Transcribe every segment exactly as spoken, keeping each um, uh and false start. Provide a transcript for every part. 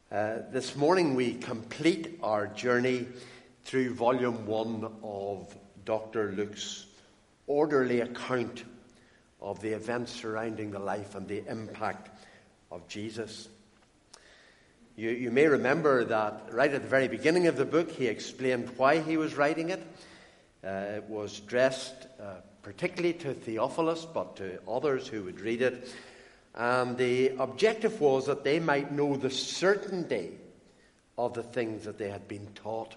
Uh, this morning we complete our journey through volume one of Doctor Luke's orderly account of the events surrounding the life and the impact of Jesus. You, you may remember that right at the very beginning of the book he explained why he was writing it. Uh, it was addressed uh, particularly to Theophilus, but to others who would read it. And the objective was that they might know the certainty of the things that they had been taught.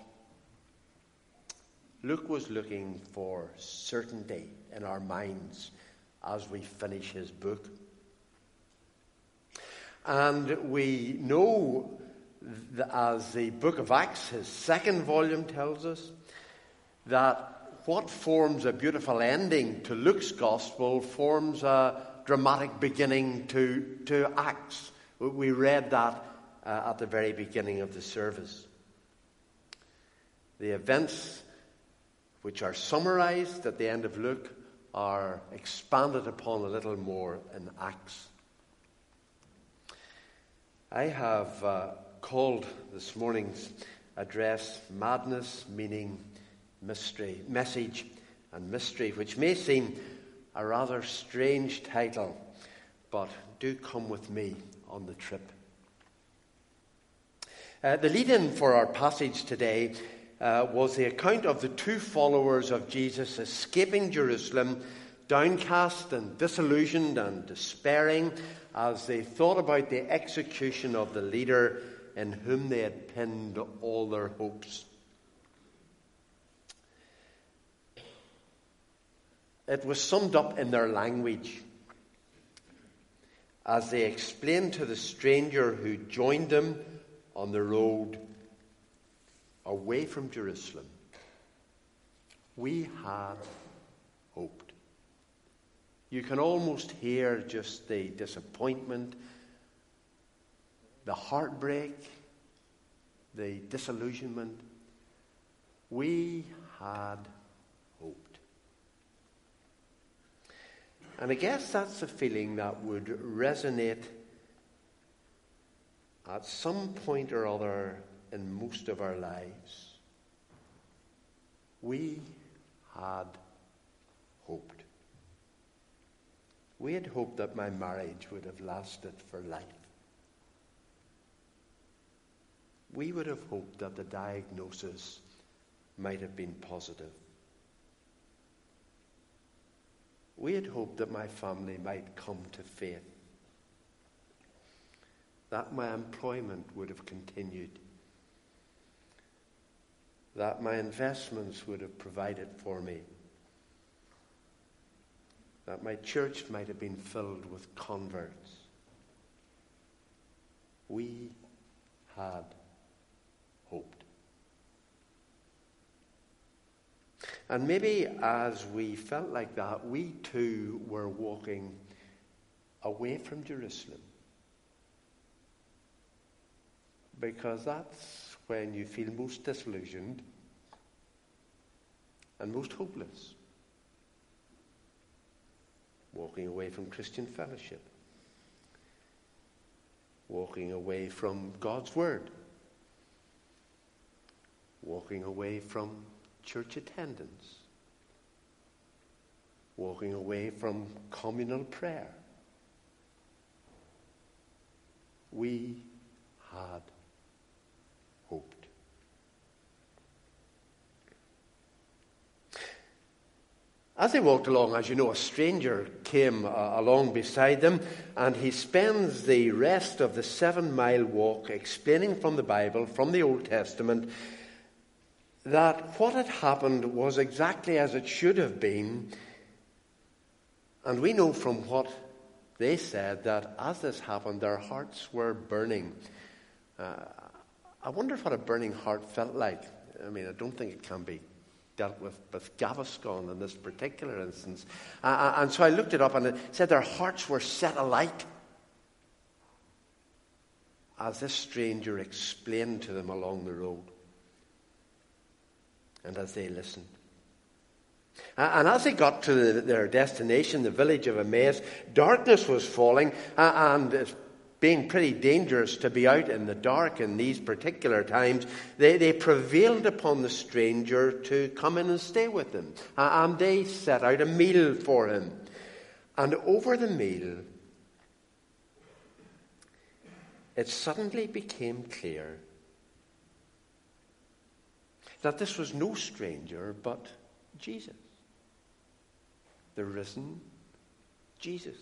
Luke was looking for certainty in our minds as we finish his book. And we know, that as the book of Acts, his second volume, tells us, that what forms a beautiful ending to Luke's gospel forms a dramatic beginning to, to Acts. We read that uh, at the very beginning of the service. The events which are summarized at the end of Luke are expanded upon a little more in Acts. I have uh, called this morning's address Madness, Meaning, Mystery, Message and Mystery, which may seem a rather strange title, but do come with me on the trip. Uh, the lead-in for our passage today uh, was the account of the two followers of Jesus escaping Jerusalem, downcast and disillusioned and despairing, as they thought about the execution of the leader in whom they had pinned all their hopes. It was summed up in their language as they explained to the stranger who joined them on the road away from Jerusalem, "We had hoped." You can almost hear just the disappointment, the heartbreak, the disillusionment. We had hoped. And I guess that's a feeling that would resonate at some point or other in most of our lives. We had hoped. We had hoped that my marriage would have lasted for life. We would have hoped that the diagnosis might have been positive. We had hoped that my family might come to faith, that my employment would have continued, that my investments would have provided for me, that my church might have been filled with converts. We had hoped. And maybe as we felt like that, we too were walking away from Jerusalem. Because that's when you feel most disillusioned and most hopeless. Walking away from Christian fellowship. Walking away from God's word. Walking away from church attendance, walking away from communal prayer. We had hoped. As they walked along, as you know, a stranger came uh, along beside them, and he spends the rest of the seven-mile walk explaining from the Bible, from the Old Testament, that what had happened was exactly as it should have been. And we know from what they said that as this happened, their hearts were burning. Uh, I wonder what a burning heart felt like. I mean, I don't think it can be dealt with with Gaviscon in this particular instance. Uh, and so I looked it up, and it said their hearts were set alight as this stranger explained to them along the road. And as they listened. And as they got to the, their destination, the village of Emmaus, darkness was falling, and being pretty dangerous to be out in the dark in these particular times, they, they prevailed upon the stranger to come in and stay with them. And they set out a meal for him. And over the meal, it suddenly became clear that this was no stranger but Jesus, the risen Jesus.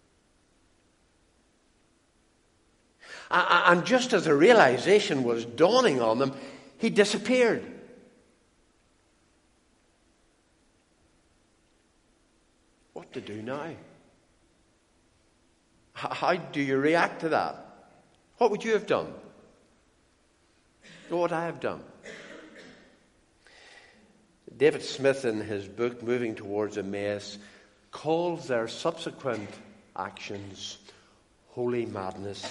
And just as the realization was dawning on them, he disappeared. What to do now? How do you react to that? What would you have done? What would I have done? David Smith, in his book Moving Towards Emmaus, calls their subsequent actions holy madness.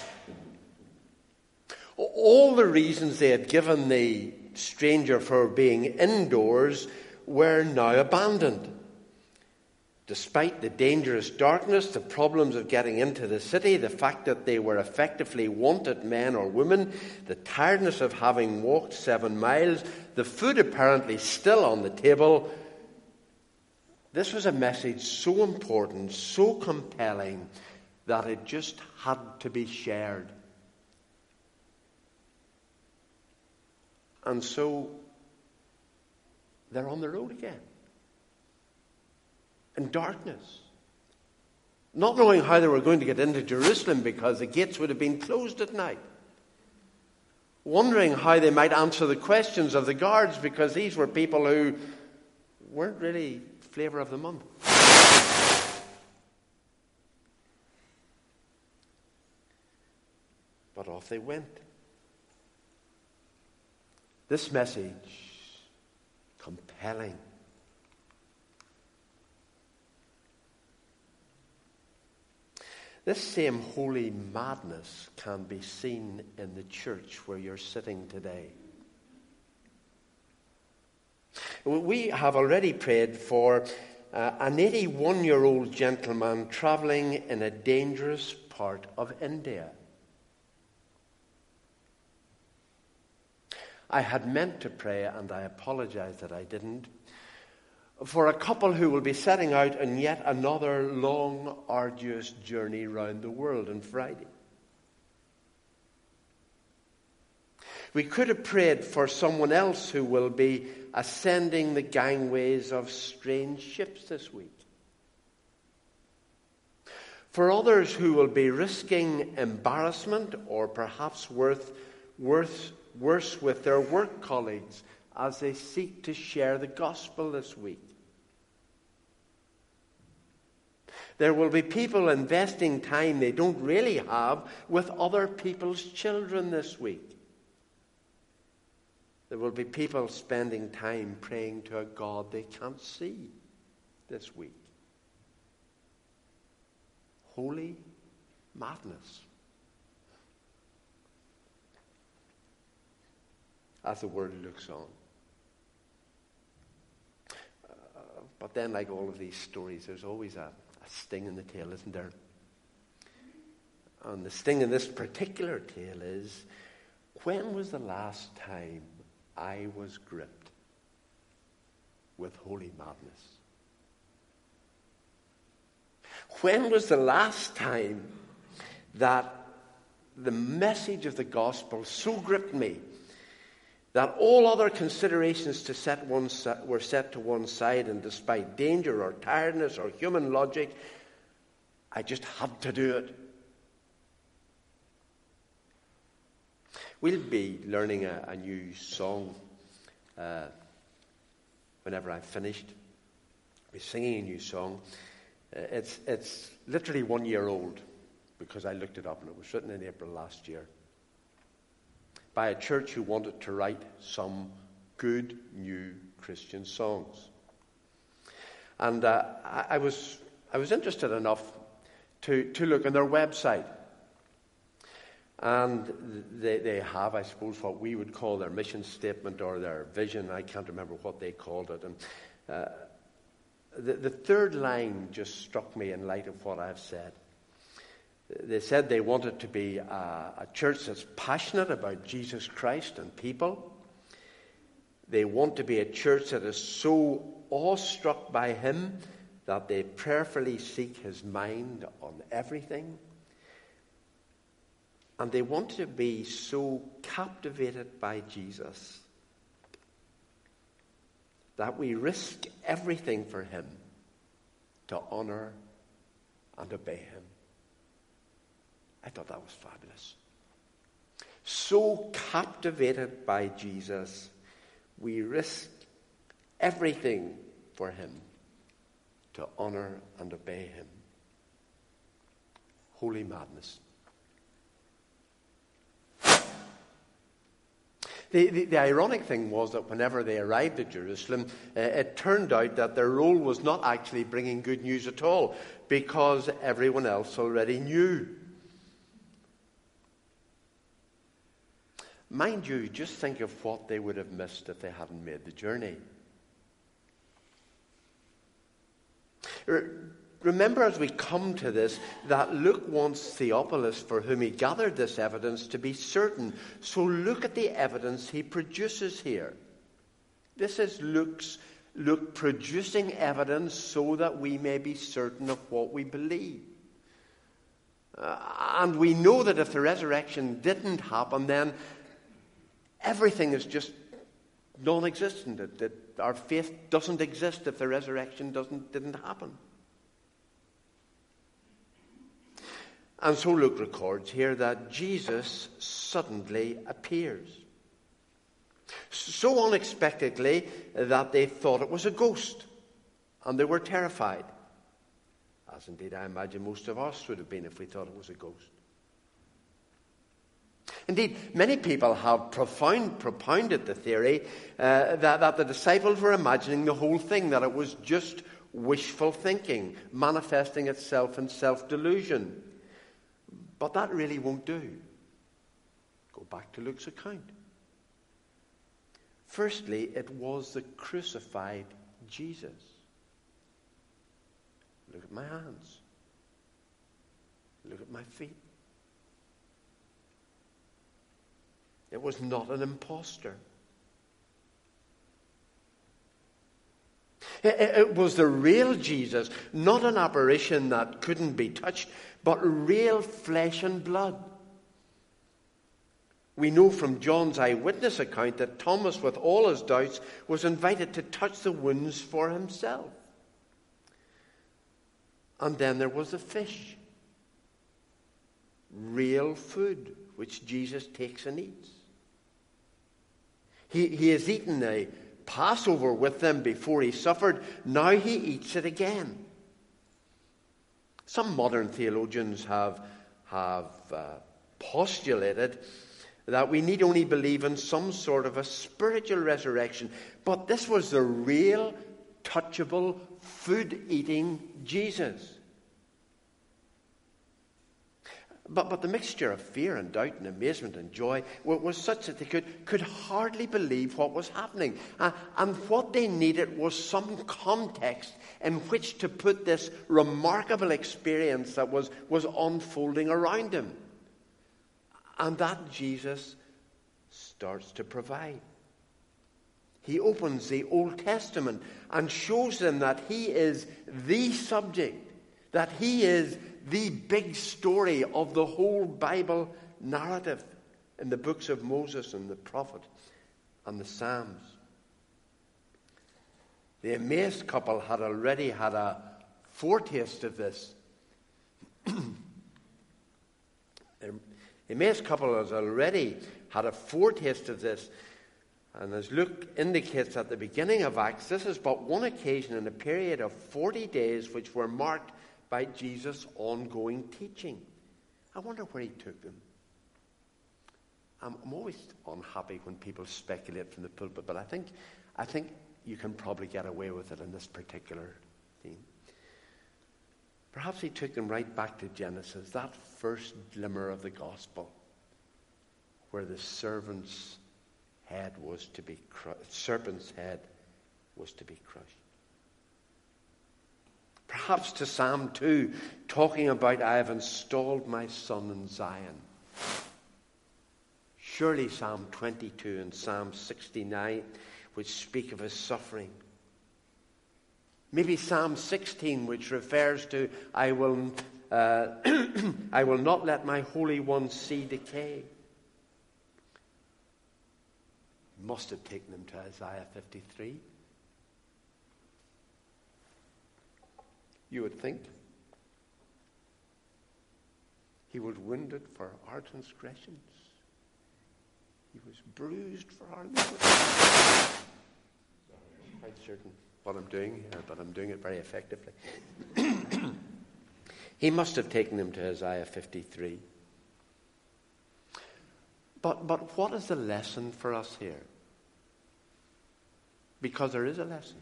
All the reasons they had given the stranger for being indoors were now abandoned. Despite the dangerous darkness, the problems of getting into the city, the fact that they were effectively wanted men or women, the tiredness of having walked seven miles, the food apparently still on the table, this was a message so important, so compelling, that it just had to be shared. And so they're on the road again. In darkness. Not knowing how they were going to get into Jerusalem because the gates would have been closed at night. Wondering how they might answer the questions of the guards because these were people who weren't really flavour of the month. But off they went. This message, compelling. This same holy madness can be seen in the church where you're sitting today. We have already prayed for uh, an eighty-one-year-old gentleman travelling in a dangerous part of India. I had meant to pray, and I apologize that I didn't, for a couple who will be setting out on yet another long, arduous journey round the world on Friday. We could have prayed for someone else who will be ascending the gangways of strange ships this week. For others who will be risking embarrassment or perhaps worth, worth, worse with their work colleagues as they seek to share the gospel this week. There will be people investing time they don't really have with other people's children this week. There will be people spending time praying to a God they can't see this week. Holy madness. As the word looks on. Uh, but then, like all of these stories, there's always a, a sting in the tail, isn't there? And the sting in this particular tale is, when was the last time I was gripped with holy madness? When was the last time that the message of the gospel so gripped me that all other considerations to set one, were set to one side, and despite danger or tiredness or human logic, I just had to do it? We'll be learning a, a new song uh, whenever I'm finished. We'll be singing a new song. Uh, it's, it's literally one year old because I looked it up and it was written in April last year by a church who wanted to write some good new Christian songs. And uh, I, I was I was interested enough to, to look on their website. And they, they have, I suppose, what we would call their mission statement or their vision. I can't remember what they called it. And uh, the, the third line just struck me in light of what I've said. They said they wanted to be a, a church that's passionate about Jesus Christ and people. They want to be a church that is so awestruck by him that they prayerfully seek his mind on everything. And they want to be so captivated by Jesus that we risk everything for him to honor and obey him. I thought that was fabulous. So captivated by Jesus, we risk everything for him to honor and obey him. Holy madness. The, the, the ironic thing was that whenever they arrived at Jerusalem, uh, it turned out that their role was not actually bringing good news at all, because everyone else already knew. Mind you, just think of what they would have missed if they hadn't made the journey. Remember, as we come to this, that Luke wants Theophilus, for whom he gathered this evidence, to be certain. So look at the evidence he produces here. This is Luke's Luke producing evidence so that we may be certain of what we believe. Uh, and we know that if the resurrection didn't happen, then everything is just non-existent. That, that our faith doesn't exist if the resurrection doesn't didn't happen. And so Luke records here that Jesus suddenly appears. So unexpectedly that they thought it was a ghost. And they were terrified. As indeed I imagine most of us would have been if we thought it was a ghost. Indeed, many people have profound, propounded the theory uh, that, that the disciples were imagining the whole thing, that it was just wishful thinking, manifesting itself in self-delusion. But that really won't do. Go back to Luke's account. Firstly, it was the crucified Jesus. Look at my hands. Look at my feet. It was not an impostor. It, it was the real Jesus, not an apparition that couldn't be touched, but real flesh and blood. We know from John's eyewitness account that Thomas, with all his doubts, was invited to touch the wounds for himself. And then there was the fish. Real food, which Jesus takes and eats. He, he has eaten a Passover with them before he suffered. Now he eats it again. Some modern theologians have, have uh, postulated that we need only believe in some sort of a spiritual resurrection. But this was the real, touchable, food-eating Jesus. But, but the mixture of fear and doubt and amazement and joy was such that they could, could hardly believe what was happening. Uh, and what they needed was some context in which to put this remarkable experience that was, was unfolding around them. And that Jesus starts to provide. He opens the Old Testament and shows them that he is the subject, that he is the big story of the whole Bible narrative in the books of Moses and the prophet and the Psalms. The amazed couple had already had a foretaste of this. The amazed couple has already had a foretaste of this. And as Luke indicates at the beginning of Acts, this is but one occasion in a period of forty days which were marked by Jesus' ongoing teaching. I wonder where he took them. I'm, I'm always unhappy when people speculate from the pulpit, but I think, I think you can probably get away with it in this particular theme. Perhaps he took them right back to Genesis, that first glimmer of the gospel, where the servant's head was to be crushed, serpent's head was to be crushed. Perhaps to Psalm two, talking about, I have installed my son in Zion. Surely Psalm twenty-two and Psalm sixty-nine, which speak of his suffering. Maybe Psalm sixteen, which refers to, I will, uh, I will not let my Holy One see decay. Must have taken him to Isaiah fifty-three. You would think. He was wounded for our transgressions. He was bruised for our iniquities. I'm quite certain what I'm doing here, but I'm doing it very effectively. He must have taken him to Isaiah fifty-three. But, but what is the lesson for us here? Because there is a lesson.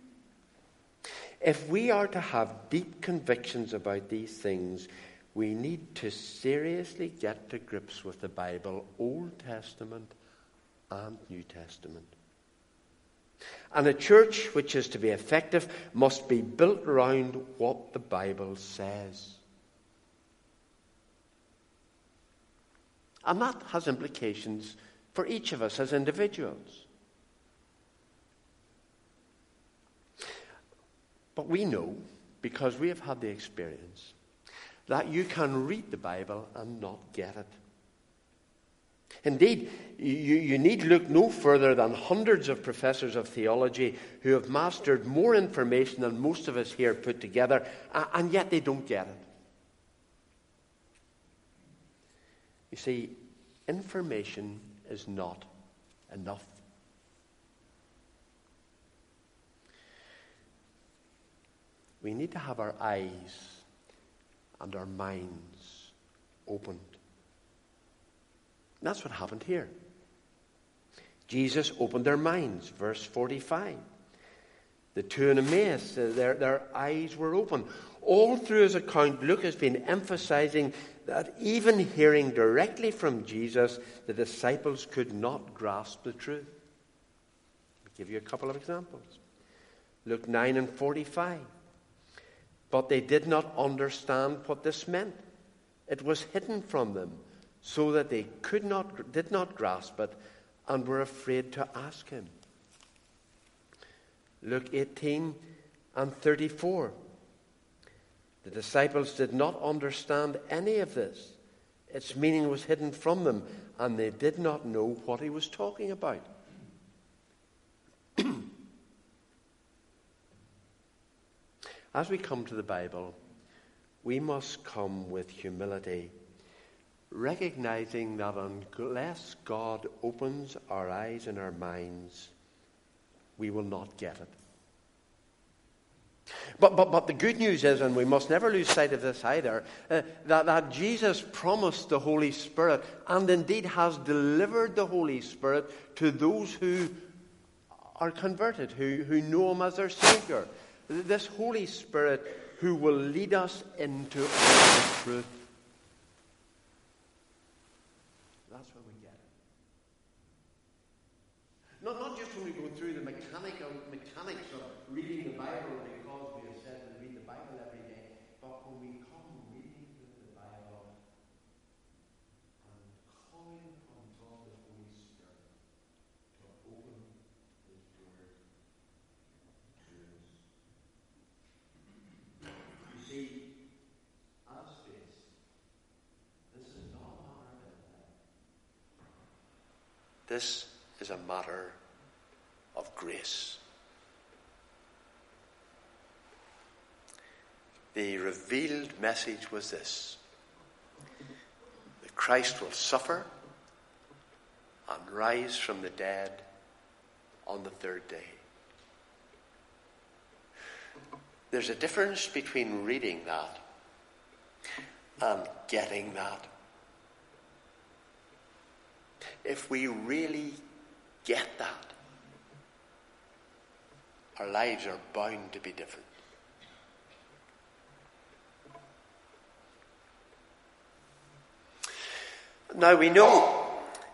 If we are to have deep convictions about these things, we need to seriously get to grips with the Bible, Old Testament and New Testament. And a church which is to be effective must be built around what the Bible says. And that has implications for each of us as individuals. But we know, because we have had the experience, that you can read the Bible and not get it. Indeed, you, you need look no further than hundreds of professors of theology who have mastered more information than most of us here put together, and yet they don't get it. You see, information is not enough. We need to have our eyes and our minds opened. And that's what happened here. Jesus opened their minds, verse forty-five. The two in Emmaus, their, their eyes were open. All through his account, Luke has been emphasizing that even hearing directly from Jesus, the disciples could not grasp the truth. I'll give you a couple of examples. Luke nine and forty-five. But they did not understand what this meant. It was hidden from them, so that they could not, did not grasp it, and were afraid to ask him. Luke eighteen and thirty-four. The disciples did not understand any of this. Its meaning was hidden from them, and they did not know what he was talking about. As we come to the Bible, we must come with humility, recognizing that unless God opens our eyes and our minds, we will not get it. But, but, but the good news is, and we must never lose sight of this either, uh, that, that Jesus promised the Holy Spirit, and indeed has delivered the Holy Spirit to those who are converted, who, who know him as their Savior. This Holy Spirit who will lead us into all truth. That's when we get it. Not, not just when we go through the mechanical, mechanics of reading the Bible because we have said we read the Bible every day, but when we come reading through the Bible and calling upon God the Holy Spirit to open His Word to us. You see, as faith, this is not a matter of life. This is a matter of grace. The revealed message was this: that Christ will suffer and rise from the dead on the third day. There's a difference between reading that and getting that. If we really get that, our lives are bound to be different. Now we know,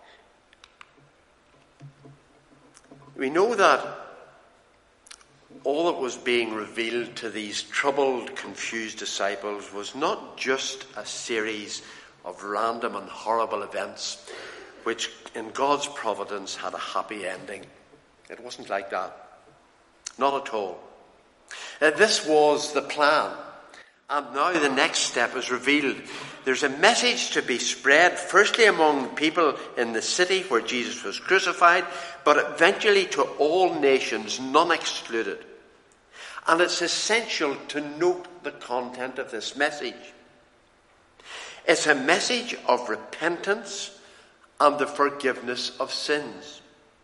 we know that all all that was being revealed to these troubled, confused disciples was not just a series of random and horrible events which in God's providence had a happy ending. It wasn't like that. Not at all. Uh, this was the plan. And now the next step is revealed. There's a message to be spread, firstly among people in the city where Jesus was crucified, but eventually to all nations, none excluded. And it's essential to note the content of this message. It's a message of repentance and the forgiveness of sins.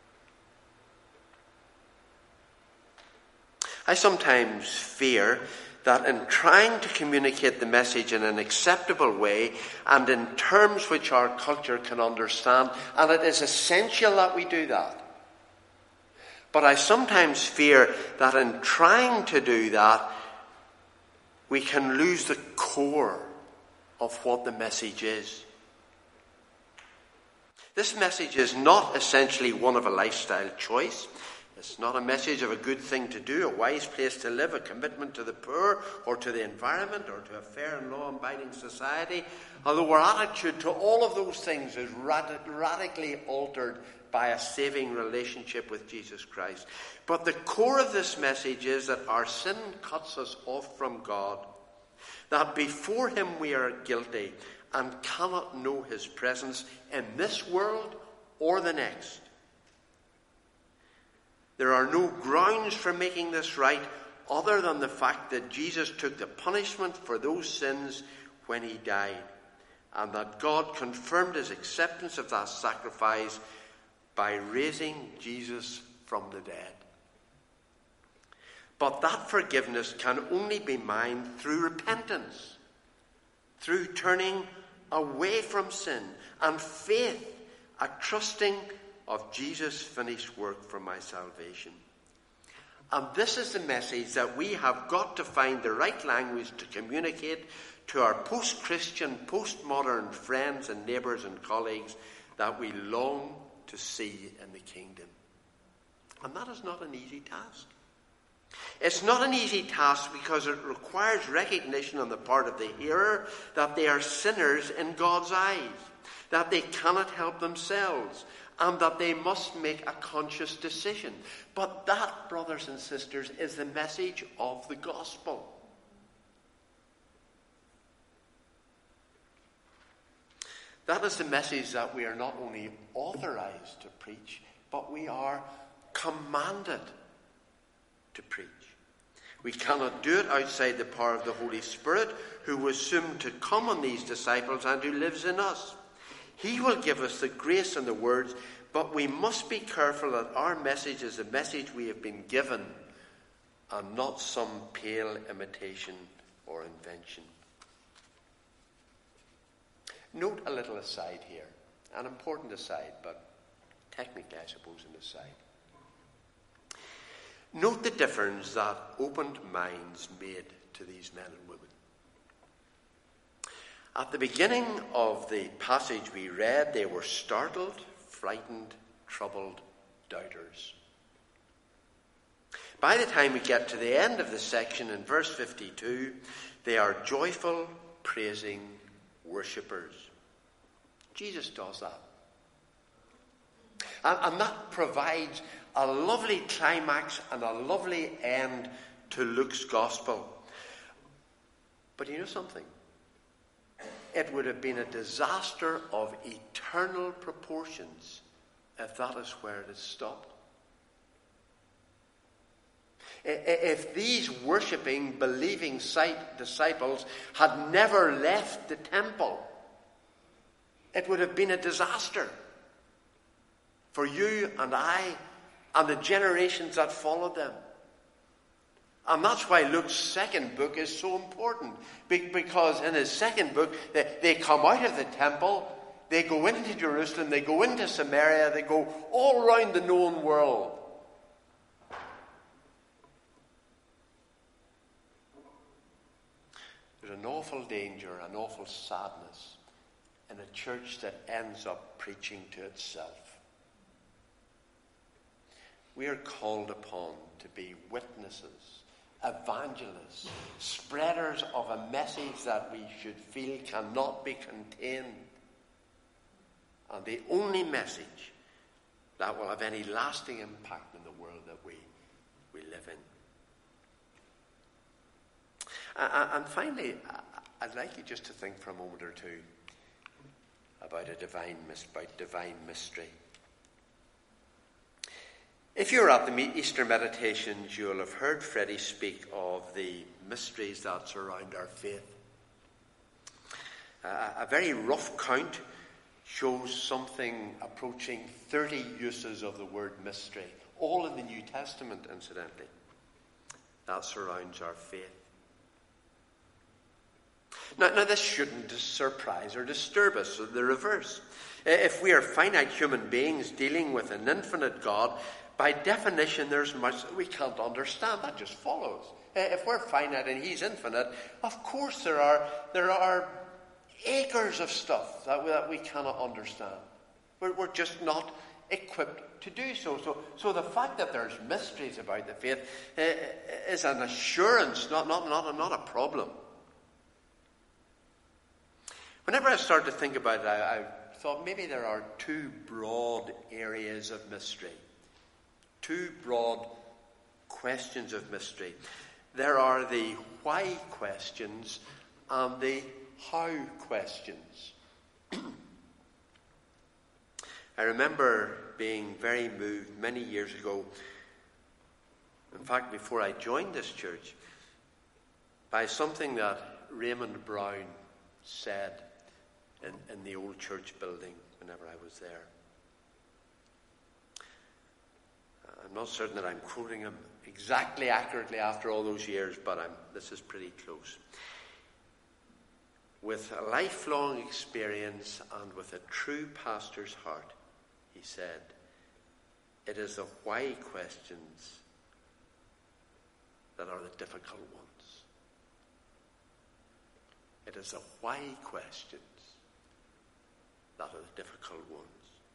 I sometimes fear that in trying to communicate the message in an acceptable way and in terms which our culture can understand, and it is essential that we do that. But I sometimes fear that in trying to do that, we can lose the core of what the message is. This message is not essentially one of a lifestyle choice. It's not a message of a good thing to do, a wise place to live, a commitment to the poor or to the environment or to a fair and law-abiding society. Although our attitude to all of those things is rad- radically altered by a saving relationship with Jesus Christ. But the core of this message is that our sin cuts us off from God, that before him we are guilty and cannot know his presence in this world or the next. There are no grounds for making this right other than the fact that Jesus took the punishment for those sins when he died, and that God confirmed his acceptance of that sacrifice by raising Jesus from the dead. But that forgiveness can only be mine through repentance, through turning away from sin and faith, a trusting of Jesus' finished work for my salvation. And this is the message that we have got to find the right language to communicate to our post-Christian, post-modern friends and neighbours and colleagues that we long to see in the kingdom. And that is not an easy task. It's not an easy task because it requires recognition on the part of the hearer that they are sinners in God's eyes, that they cannot help themselves, and that they must make a conscious decision. But that, brothers and sisters, is the message of the gospel. That is the message that we are not only authorized to preach, but we are commanded to preach. We cannot do it outside the power of the Holy Spirit, who was soon to come on these disciples and who lives in us. He will give us the grace and the words, but we must be careful that our message is the message we have been given and not some pale imitation or invention. Note a little aside here, an important aside, but technically I suppose an aside. Note the difference that opened minds made to these men and women. At the beginning of the passage we read, they were startled, frightened, troubled doubters. By the time we get to the end of the section in verse fifty-two, they are joyful, praising worshippers. Jesus does that. And, and that provides a lovely climax and a lovely end to Luke's gospel. But you know something? It would have been a disaster of eternal proportions if that is where it had stopped. If these worshipping, believing disciples had never left the temple, it would have been a disaster for you and I and the generations that followed them. And that's why Luke's second book is so important. Because in his second book, they, they come out of the temple, they go into Jerusalem, they go into Samaria, they go all around the known world. There's an awful danger, an awful sadness in a church that ends up preaching to itself. We are called upon to be witnesses, evangelists, spreaders of a message that we should feel cannot be contained. And the only message that will have any lasting impact in the world that we, we live in. Uh, and finally, I'd like you just to think for a moment or two about a divine, about divine mystery. If you're at the Easter meditations, you'll have heard Freddie speak of the mysteries that surround our faith. Uh, a very rough count shows something approaching thirty uses of the word mystery, all in the New Testament, incidentally, that surrounds our faith. Now, now this shouldn't surprise or disturb us, the reverse. If we are finite human beings dealing with an infinite God, by definition there's much that we can't understand. That just follows. If we're finite and he's infinite, of course there are there are acres of stuff that we, that we cannot understand. We're, we're just not equipped to do so. So, so the fact that there's mysteries about the faith uh, is an assurance, not, not, not, a, not a problem. Whenever I started to think about it, I, I thought maybe there are two broad areas of mystery. Two broad questions of mystery. There are the why questions and the how questions. I remember being very moved many years ago, in fact before I joined this church, by something that Raymond Brown said in, in the old church building whenever I was there. I'm not certain that I'm quoting him exactly accurately after all those years, but I'm, this is pretty close. With a lifelong experience and with a true pastor's heart, he said, it is the why questions that are the difficult ones. It is the why questions that are the difficult ones.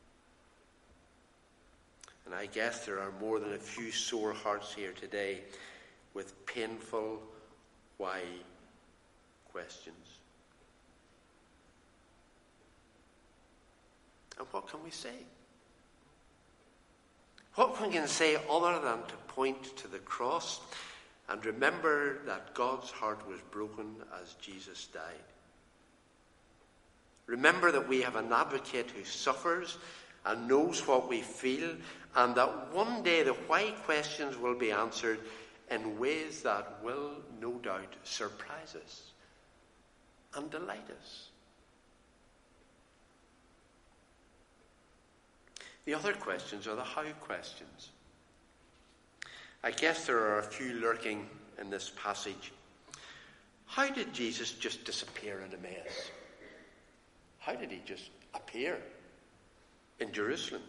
And I guess there are more than a few sore hearts here today with painful why questions. And what can we say? What can we say other than to point to the cross and remember that God's heart was broken as Jesus died? Remember that we have an advocate who suffers and knows what we feel, and that one day the why questions will be answered in ways that will no doubt surprise us and delight us. The other questions are the how questions. I guess there are a few lurking in this passage. How did Jesus just disappear in Emmaus? How did he just appear in Jerusalem?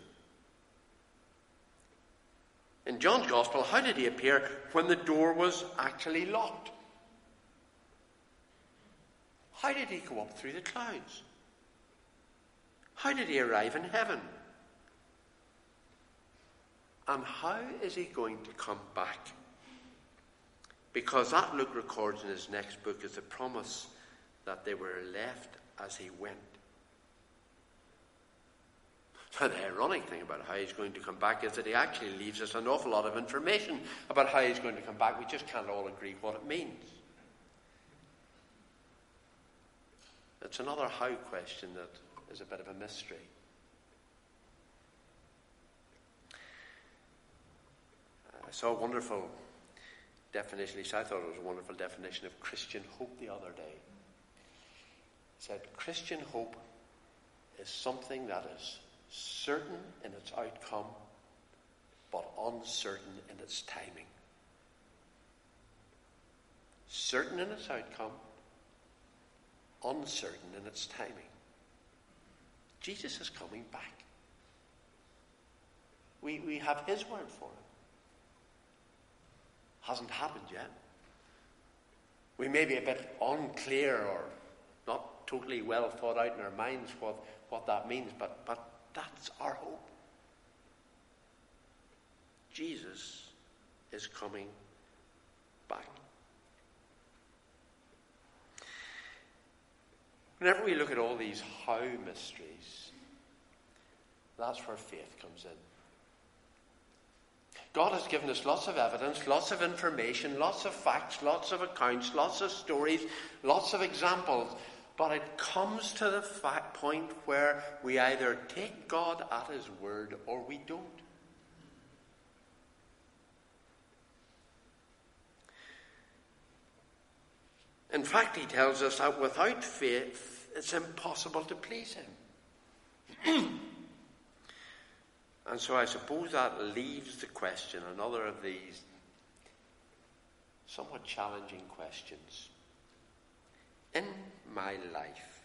In John's Gospel, how did he appear when the door was actually locked? How did he go up through the clouds? How did he arrive in heaven? And how is he going to come back? Because that Luke records in his next book is the promise that they were left as he went. Now, the ironic thing about how he's going to come back is that he actually leaves us an awful lot of information about how he's going to come back. We just can't all agree what it means. It's another how question that is a bit of a mystery. I saw a wonderful definition, at least I thought it was a wonderful definition of Christian hope the other day. It said, Christian hope is something that is certain in its outcome, but uncertain in its timing. Certain in its outcome, uncertain in its timing. Jesus is coming back. We, we have his word for it. Hasn't happened yet. We may be a bit unclear or not totally well thought out in our minds what, what that means, but, but that's our hope. Jesus is coming back. Whenever we look at all these how mysteries, that's where faith comes in. God has given us lots of evidence, lots of information, lots of facts, lots of accounts, lots of stories, lots of examples. But it comes to the fact point where we either take God at his word or we don't. In fact, he tells us that without faith, it's impossible to please him. And so I suppose that leaves the question, another of these somewhat challenging questions. In my life,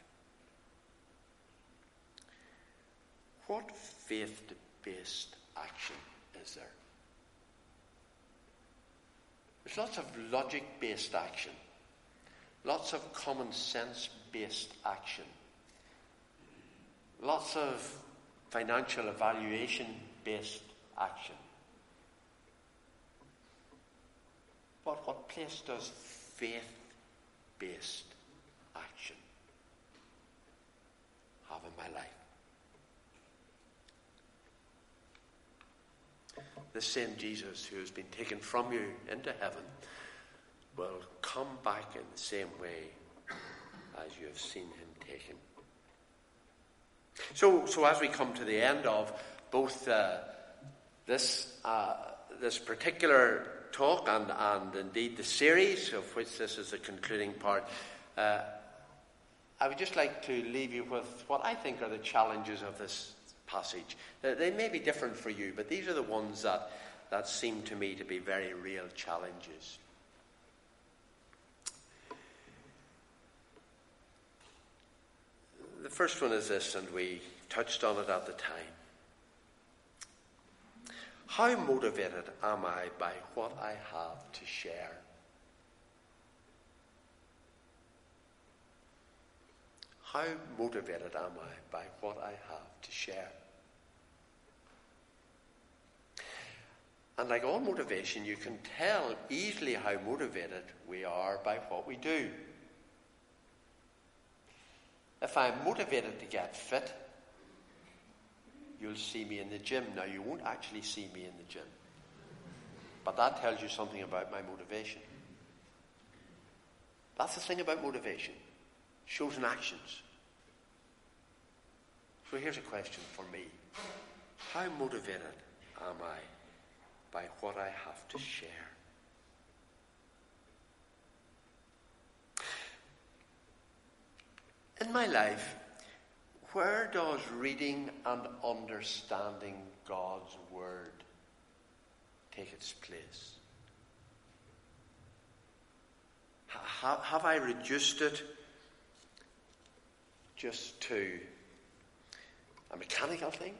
what faith-based action is there? There's lots of logic-based action, lots of common sense-based action, lots of financial evaluation-based action. But what place does faith-based action have in my life? The same Jesus who has been taken from you into heaven will come back in the same way as you have seen him taken. So, so as we come to the end of both uh, this uh, this particular talk and, and indeed the series, of which this is the concluding part, uh, I would just like to leave you with what I think are the challenges of this passage. Uh, they may be different for you, but these are the ones that, that seem to me to be very real challenges. The first one is this, and we touched on it at the time. How motivated am I by what I have to share? How motivated am I by what I have to share? And like all motivation, you can tell easily how motivated we are by what we do. If I'm motivated to get fit, you'll see me in the gym. Now, you won't actually see me in the gym, but that tells you something about my motivation. That's the thing about motivation. It shows in actions. So here's a question for me. How motivated am I by what I have to share? In my life, where does reading and understanding God's word take its place? Ha- have I reduced it just to a mechanical thing?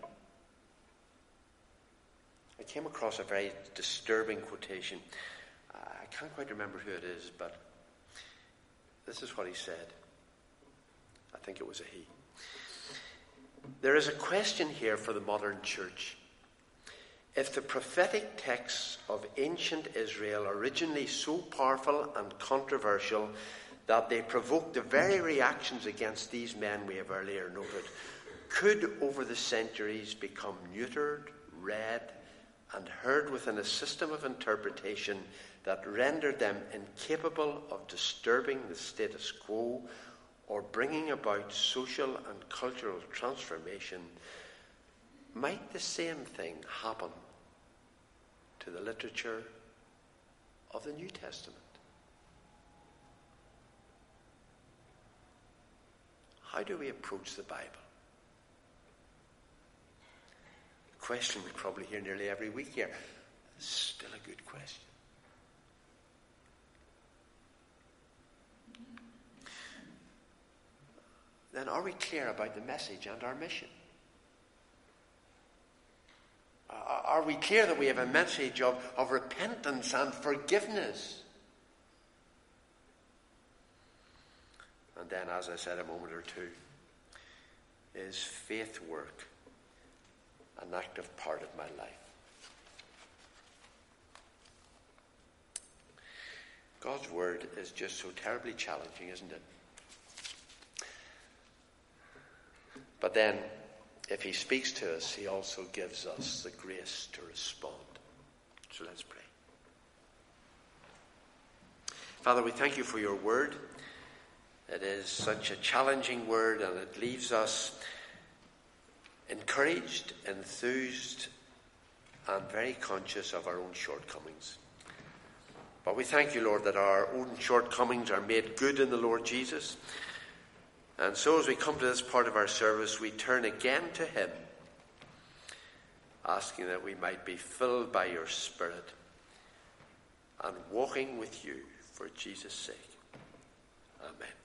I came across a very disturbing quotation. I can't quite remember who it is, but this is what he said. I think it was a he. There is a question here for the modern church. If the prophetic texts of ancient Israel, originally so powerful and controversial that they provoked the very reactions against these men we have earlier noted, could over the centuries become neutered, read, and heard within a system of interpretation that rendered them incapable of disturbing the status quo or bringing about social and cultural transformation, might the same thing happen to the literature of the New Testament? How do we approach the Bible? A question we probably hear nearly every week here. Still a good question. Then are we clear about the message and our mission? Are we clear that we have a message of, of repentance and forgiveness? And then, as I said a moment or two, is faith work an active part of my life? God's word is just so terribly challenging, isn't it? But then, if he speaks to us, he also gives us the grace to respond. So let's pray. Father, we thank you for your word. It is such a challenging word, and it leaves us encouraged, enthused, and very conscious of our own shortcomings. But we thank you, Lord, that our own shortcomings are made good in the Lord Jesus. And so as we come to this part of our service, we turn again to him, asking that we might be filled by your Spirit and walking with you for Jesus' sake. Amen.